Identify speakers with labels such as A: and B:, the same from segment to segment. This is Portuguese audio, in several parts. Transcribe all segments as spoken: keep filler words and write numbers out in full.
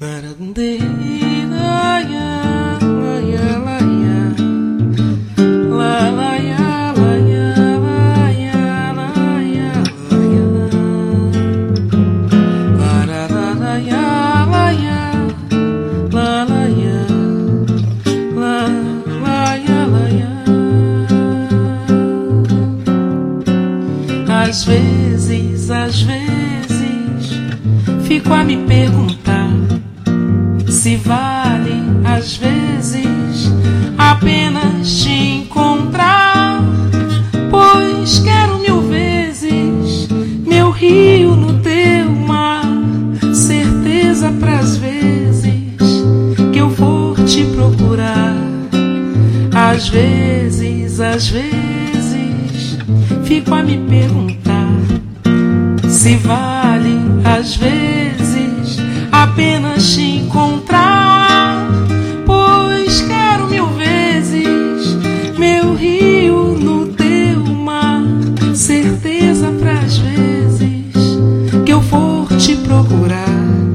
A: Às vezes, às vezes, fico a me perguntar se vale, às vezes, apenas te encontrar, pois quero mil vezes meu rio no teu mar, certeza pras vezes que eu for te procurar. Às vezes, às vezes, fico a me perguntar se vale, às vezes, apenas te encontrar, pois quero mil vezes meu rio no teu mar, certeza pras vezes que eu for te procurar.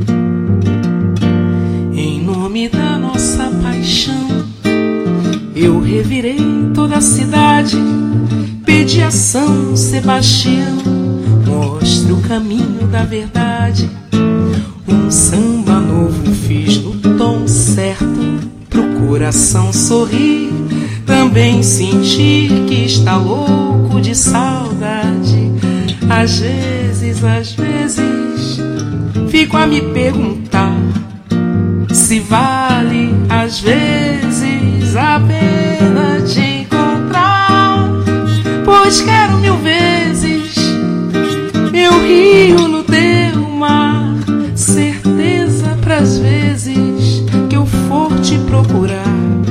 A: Em nome da nossa paixão, eu revirei toda a cidade, pedi a São Sebastião, mostre o caminho da verdade. Um samba novo fiz no tom certo, pro coração sorrir, também sentir que está louco de saudade. Às vezes, às vezes, fico a me perguntar se vale, às vezes, a pena te encontrar, pois quero mil vezes meu rio no teu mar, certeza pras vezes que eu for te procurar.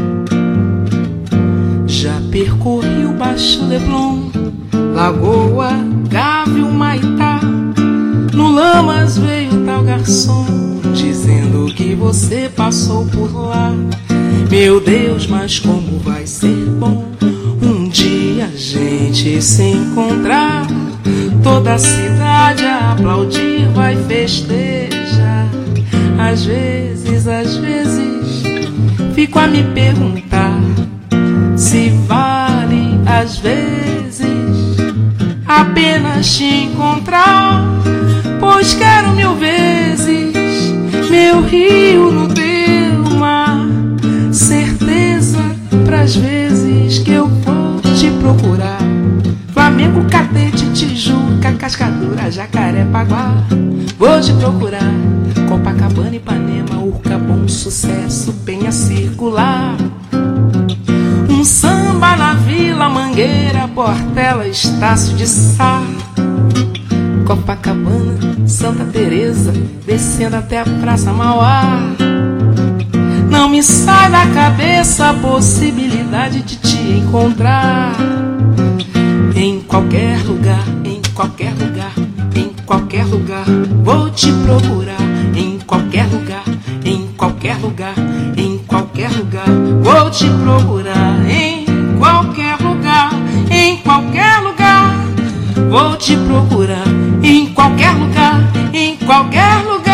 A: Já percorri o Baixo Leblon, Lagoa, Gávea, Humaitá, no Lamas veio tal garçom, dizendo que você passou por lá. Meu Deus, mas como vai ser bom um dia a gente se encontrar, toda a cidade a aplaudir vai festejar. Às vezes, às vezes, fico a me perguntar se vale, às vezes, apenas te encontrar, pois quero mil vezes meu rio no teu mar, certeza pras vezes que eu vou te procurar. Flamengo, Catete, Tijuca, Cascadura, Jacarepaguá, vou te procurar. Copacabana, Ipanema, Urca, Bom Sucesso, Penha Circular. Um samba na Vila Mangueira, Portela, Estácio de Sá. Copacabana, Santa Teresa, descendo até a Praça Mauá. Não me sai da cabeça a possibilidade de te encontrar. Em qualquer lugar, em qualquer lugar, em qualquer lugar, vou te procurar. Em qualquer lugar, em qualquer lugar, em qualquer lugar, vou te procurar. Em qualquer lugar, em qualquer lugar, vou te procurar. Em qualquer lugar, em qualquer lugar.